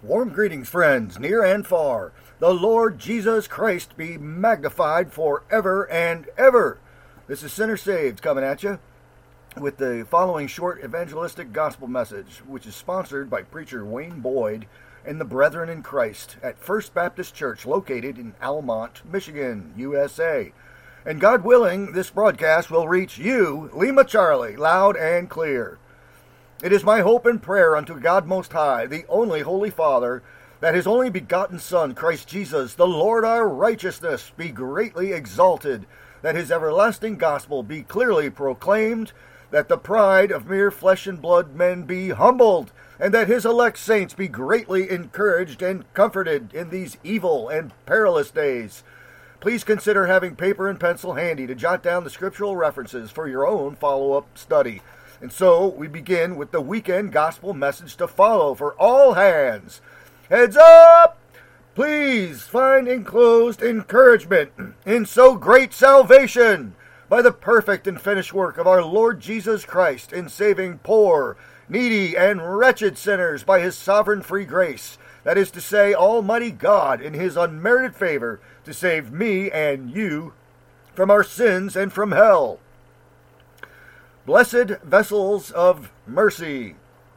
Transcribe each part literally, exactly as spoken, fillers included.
Warm greetings, friends, near and far. The Lord Jesus Christ be magnified forever and ever. This is Sinner Saved coming at you with the following short evangelistic gospel message, which is sponsored by preacher Wayne Boyd and the Brethren in Christ at First Baptist Church located in Almont, Michigan, U S A. And God willing, this broadcast will reach you, Lima Charlie, loud and clear. It is my hope and prayer unto God Most High, the only Holy Father, that His only begotten Son, Christ Jesus, the Lord our righteousness, be greatly exalted, that His everlasting gospel be clearly proclaimed, that the pride of mere flesh and blood men be humbled, and that His elect saints be greatly encouraged and comforted in these evil and perilous days. Please consider having paper and pencil handy to jot down the scriptural references for your own follow-up study. And so we begin with the weekend gospel message to follow for all hands. Heads up! Please find enclosed encouragement in so great salvation by the perfect and finished work of our Lord Jesus Christ in saving poor, needy, and wretched sinners by His sovereign free grace. That is to say, Almighty God in His unmerited favor to save me and you from our sins and from hell. Blessed vessels of mercy.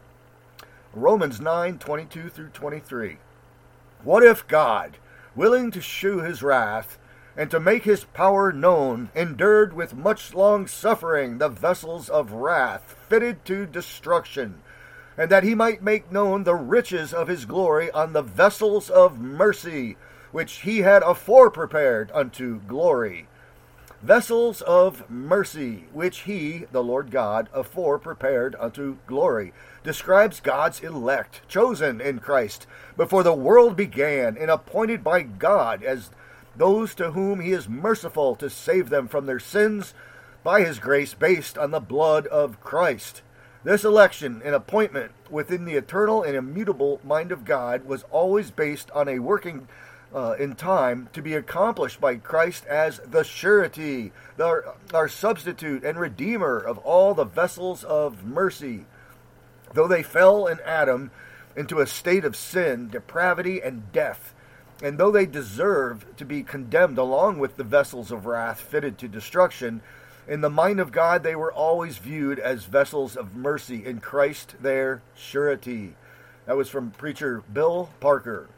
Romans nine, twenty-two through twenty-three. What if God, willing to shew His wrath, and to make His power known, endured with much long suffering the vessels of wrath fitted to destruction, and that He might make known the riches of His glory on the vessels of mercy, which He had afore prepared unto glory. Vessels of mercy, which He, the Lord God, afore prepared unto glory, describes God's elect, chosen in Christ, before the world began, and appointed by God as those to whom He is merciful to save them from their sins by His grace based on the blood of Christ. This election and appointment within the eternal and immutable mind of God was always based on a working Uh, in time to be accomplished by Christ as the surety, our, our substitute and redeemer of all the vessels of mercy. Though they fell in Adam into a state of sin, depravity, and death, and though they deserve to be condemned along with the vessels of wrath fitted to destruction, in the mind of God they were always viewed as vessels of mercy in Christ their surety. That was from preacher Bill Parker.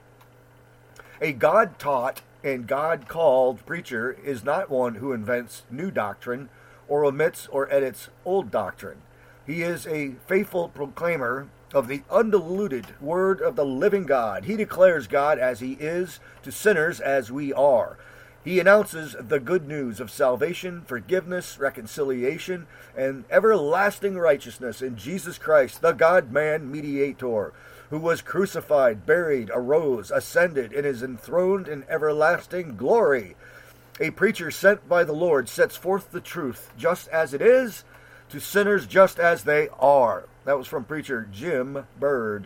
A God-taught and God-called preacher is not one who invents new doctrine or omits or edits old doctrine. He is a faithful proclaimer of the undiluted word of the living God. He declares God as He is to sinners as we are. He announces the good news of salvation, forgiveness, reconciliation, and everlasting righteousness in Jesus Christ, the God-man mediator, who was crucified, buried, arose, ascended, and is enthroned in everlasting glory. A preacher sent by the Lord sets forth the truth just as it is, to sinners just as they are. That was from preacher Jim Bird.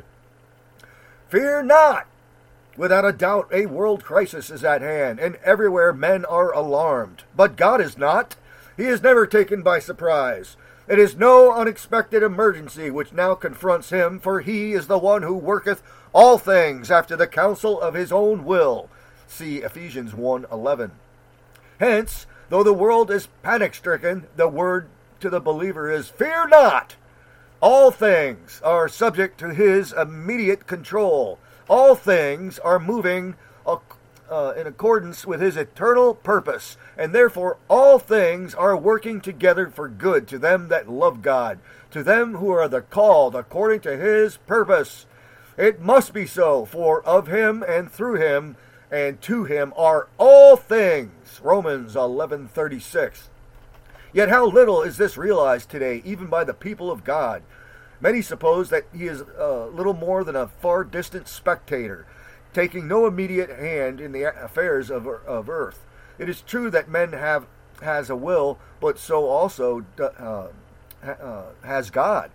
Fear not! Without a doubt, a world crisis is at hand, and everywhere men are alarmed. But God is not. He is never taken by surprise. It is no unexpected emergency which now confronts Him, for He is the one who worketh all things after the counsel of His own will. See Ephesians one eleven. Hence, though the world is panic-stricken, the word to the believer is, fear not! All things are subject to His immediate control. All things are moving uh, in accordance with His eternal purpose, and therefore all things are working together for good to them that love God, to them who are the called according to His purpose. It must be so, for of Him and through Him and to Him are all things. Romans eleven thirty-six. Yet how little is this realized today, even by the people of God? Many suppose that He is uh, little more than a far distant spectator, taking no immediate hand in the affairs of, of earth. It is true that man have has a will, but so also uh, uh, has God.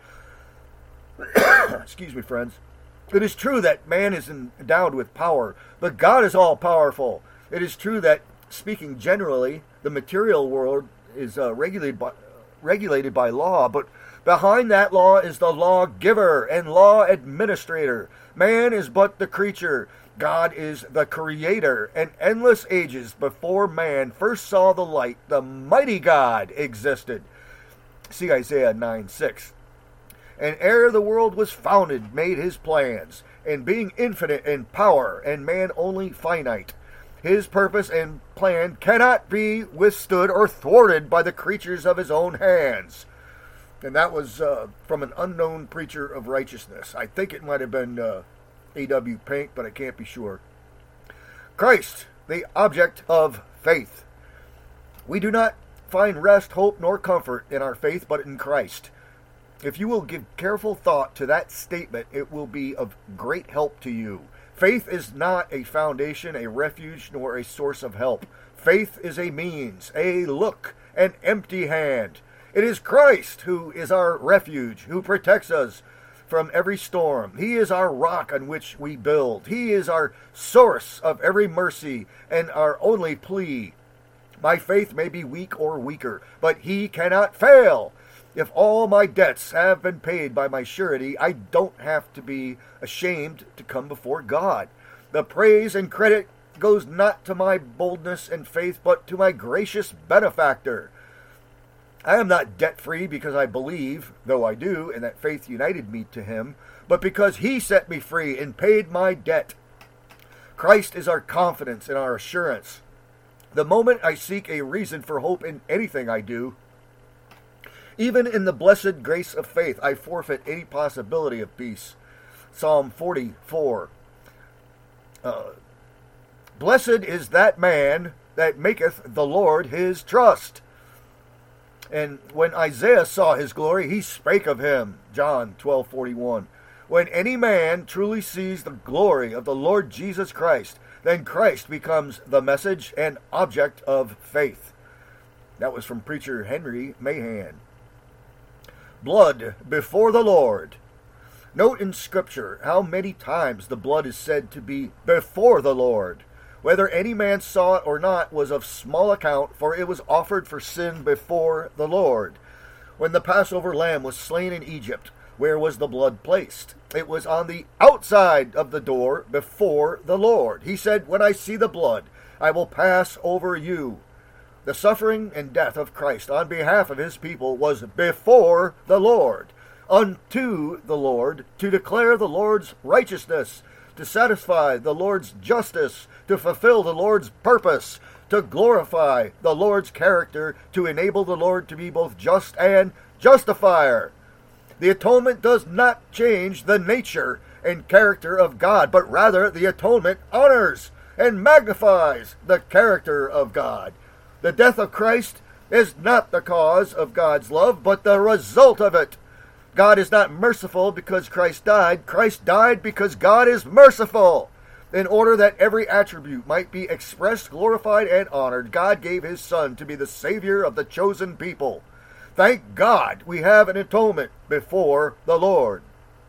Excuse me, friends. It is true that man is endowed with power, but God is all-powerful. It is true that, speaking generally, the material world is uh, regulated by, regulated by law, but behind that law is the lawgiver and law administrator. Man is but the creature. God is the creator, and endless ages before man first saw the light, the mighty God existed. See Isaiah nine six. And ere the world was founded, made his plans, and being infinite in power, and man only finite, his purpose and plan cannot be withstood or thwarted by the creatures of his own hands. And that was uh, from an unknown preacher of righteousness. I think it might have been uh, A W Pink, but I can't be sure. Christ, the object of faith. We do not find rest, hope, nor comfort in our faith, but in Christ. If you will give careful thought to that statement, it will be of great help to you. Faith is not a foundation, a refuge, nor a source of help. Faith is a means, a look, an empty hand. It is Christ who is our refuge, who protects us from every storm. He is our rock on which we build. He is our source of every mercy and our only plea. My faith may be weak or weaker, but he cannot fail. If all my debts have been paid by my surety, I don't have to be ashamed to come before God. The praise and credit goes not to my boldness and faith, but to my gracious benefactor. I am not debt-free because I believe, though I do, and that faith united me to him, but because he set me free and paid my debt. Christ is our confidence and our assurance. The moment I seek a reason for hope in anything I do, even in the blessed grace of faith, I forfeit any possibility of peace. Psalm forty-four. Uh, Blessed is that man that maketh the Lord his trust. And when Isaiah saw his glory, he spake of him. John twelve forty-one. When any man truly sees the glory of the Lord Jesus Christ, then Christ becomes the message and object of faith. That was from preacher Henry Mahan. Blood before the Lord. Note in Scripture how many times the blood is said to be before the Lord. Whether any man saw it or not was of small account, for it was offered for sin before the Lord. When the Passover lamb was slain in Egypt, where was the blood placed? It was on the outside of the door before the Lord. He said, when I see the blood, I will pass over you. The suffering and death of Christ on behalf of his people was before the Lord, unto the Lord, to declare the Lord's righteousness, to satisfy the Lord's justice, to fulfill the Lord's purpose, to glorify the Lord's character, to enable the Lord to be both just and justifier. The atonement does not change the nature and character of God, but rather the atonement honors and magnifies the character of God. The death of Christ is not the cause of God's love, but the result of it. God is not merciful because Christ died. Christ died because God is merciful. In order that every attribute might be expressed, glorified, and honored, God gave his Son to be the Savior of the chosen people. Thank God we have an atonement before the Lord.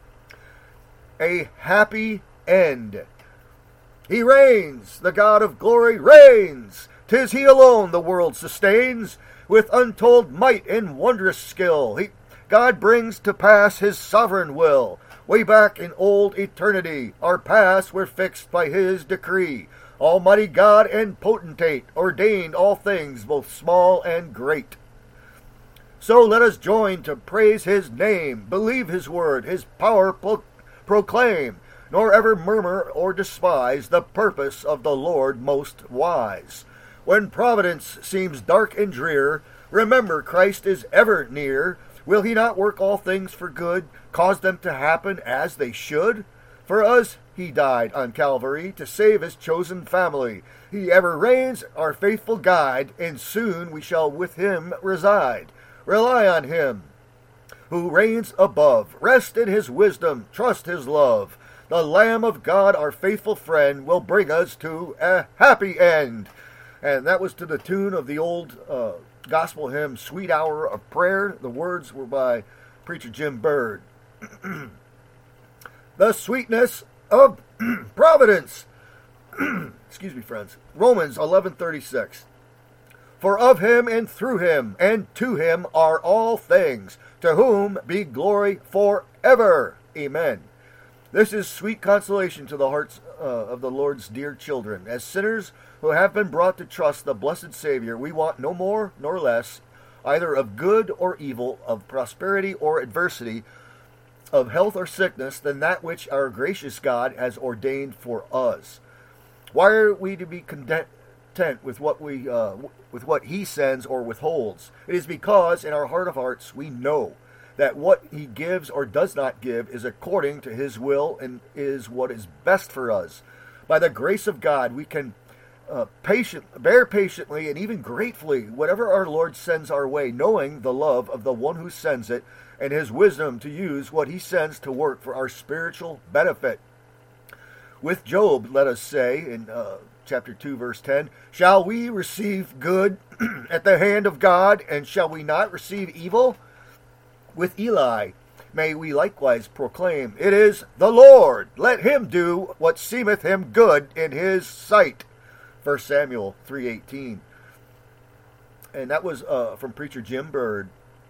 A happy end. He reigns. The God of glory reigns. 'Tis he alone the world sustains. With untold might and wondrous skill, he, God brings to pass his sovereign will. Way back in old eternity, our paths were fixed by his decree. Almighty God and potentate ordained all things, both small and great. So let us join to praise his name, believe his word, his power pro- proclaim, nor ever murmur or despise the purpose of the Lord most wise. When providence seems dark and drear, remember Christ is ever near. Will he not work all things for good, cause them to happen as they should? For us he died on Calvary to save his chosen family. He ever reigns, our faithful guide, and soon we shall with him reside. Rely on him who reigns above. Rest in his wisdom, trust his love. The Lamb of God, our faithful friend, will bring us to a happy end. And that was to the tune of the old uh, gospel hymn, Sweet Hour of Prayer. The words were by preacher Jim Bird. The sweetness of providence. Excuse me, friends. Romans eleven thirty-six. For of him and through him and to him are all things, to whom be glory forever. Amen. This is sweet consolation to the hearts uh, of the Lord's dear children. As sinners who have been brought to trust the blessed Savior, we want no more nor less, either of good or evil, of prosperity or adversity, of health or sickness, than that which our gracious God has ordained for us. Why are we to be content with what we uh, with what He sends or withholds? It is because in our heart of hearts we know that what He gives or does not give is according to His will and is what is best for us. By the grace of God, we can uh, patient, bear patiently and even gratefully whatever our Lord sends our way, knowing the love of the one who sends it and His wisdom to use what He sends to work for our spiritual benefit. With Job, let us say in uh, chapter two, verse ten, shall we receive good at the hand of God, and shall we not receive evil? With Eli, may we likewise proclaim, it is the Lord, let Him do what seemeth Him good in His sight. First Samuel three eighteen. And that was uh, from Preacher Jim Bird.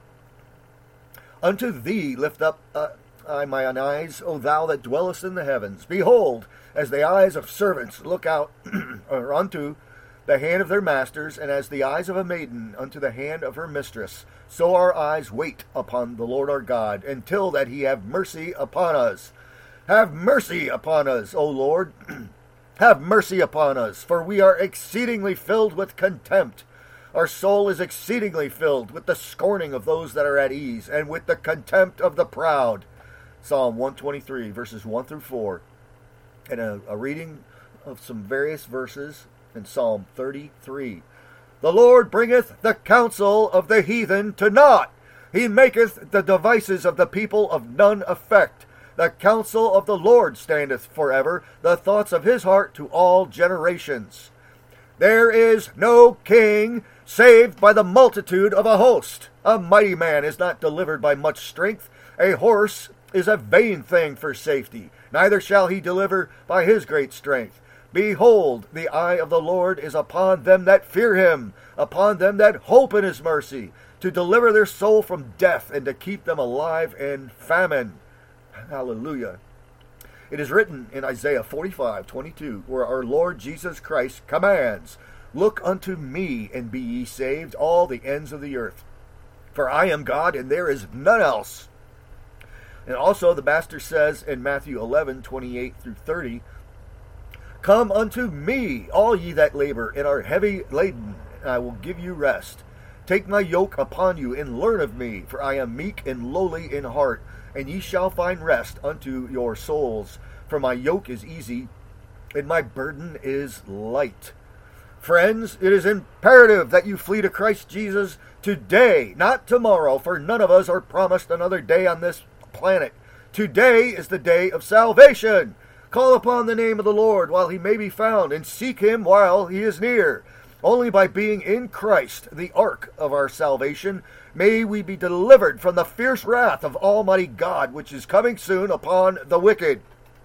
Unto Thee lift up uh, I mine eyes, O Thou that dwellest in the heavens. Behold, as the eyes of servants look out or unto the hand of their masters, and as the eyes of a maiden unto the hand of her mistress, so our eyes wait upon the Lord our God, until that He have mercy upon us. Have mercy upon us, O Lord. Have mercy upon us, for we are exceedingly filled with contempt. Our soul is exceedingly filled with the scorning of those that are at ease, and with the contempt of the proud. Psalm one twenty-three, verses one through four. And a, a reading of some various verses in Psalm thirty-three. The Lord bringeth the counsel of the heathen to naught. He maketh the devices of the people of none effect. The counsel of the Lord standeth forever, the thoughts of His heart to all generations. There is no king saved by the multitude of a host. A mighty man is not delivered by much strength. A horse is a vain thing for safety. Neither shall he deliver by his great strength. Behold, the eye of the Lord is upon them that fear Him, upon them that hope in His mercy, to deliver their soul from death, and to keep them alive in famine. Hallelujah. It is written in Isaiah forty-five twenty-two, where our Lord Jesus Christ commands, Look unto me, and be ye saved, all the ends of the earth. For I am God, and there is none else. And also the Master says in Matthew eleven twenty-eight through thirty, Come unto me, all ye that labor and are heavy laden, and I will give you rest. Take my yoke upon you, and learn of me, for I am meek and lowly in heart, and ye shall find rest unto your souls. For my yoke is easy, and my burden is light. Friends, it is imperative that you flee to Christ Jesus today, not tomorrow, for none of us are promised another day on this planet. Today is the day of salvation. Call upon the name of the Lord while He may be found, and seek Him while He is near. Only by being in Christ, the ark of our salvation, may we be delivered from the fierce wrath of Almighty God, which is coming soon upon the wicked.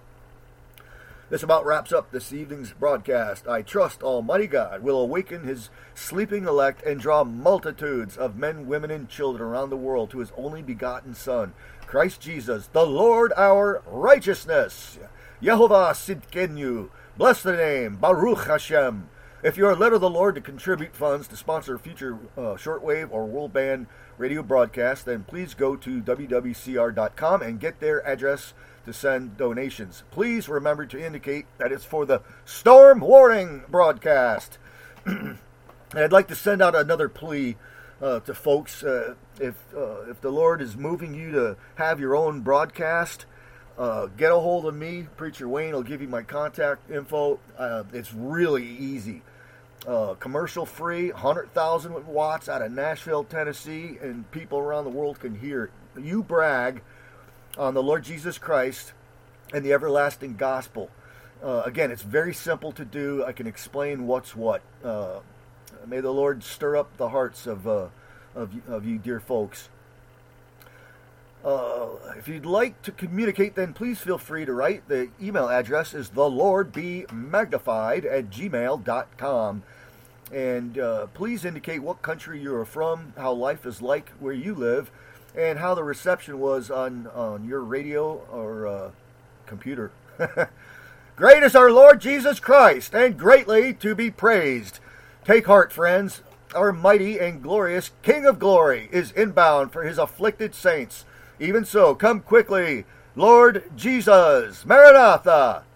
This about wraps up this evening's broadcast. I trust Almighty God will awaken His sleeping elect and draw multitudes of men, women, and children around the world to His only begotten Son, Christ Jesus, the Lord our righteousness. Yehovah Sidkenu. Bless the name. Baruch Hashem. If you are led of the Lord to contribute funds to sponsor future uh, shortwave or world band radio broadcasts, then please go to w w c r dot com and get their address to send donations. Please remember to indicate that it's for the Storm Warning broadcast. I'd like to send out another plea uh, to folks. Uh, if uh, if the Lord is moving you to have your own broadcast, uh, get a hold of me. Preacher Wayne will give you my contact info. Uh, it's really easy. Uh, commercial free, one hundred thousand watts out of Nashville, Tennessee, and people around the world can hear it. You brag on the Lord Jesus Christ and the everlasting gospel. Uh, again, it's very simple to do. I can explain what's what. Uh, may the Lord stir up the hearts of uh, of, of you dear folks. Uh, if you'd like to communicate, then please feel free to write. The email address is the Lord be magnified at gmail dot com. And uh, please indicate what country you are from, how life is like where you live, and how the reception was on, on your radio or uh, computer. Great is our Lord Jesus Christ, and greatly to be praised. Take heart, friends. Our mighty and glorious King of glory is inbound for his afflicted saints. Even so, come quickly, Lord Jesus. Maranatha.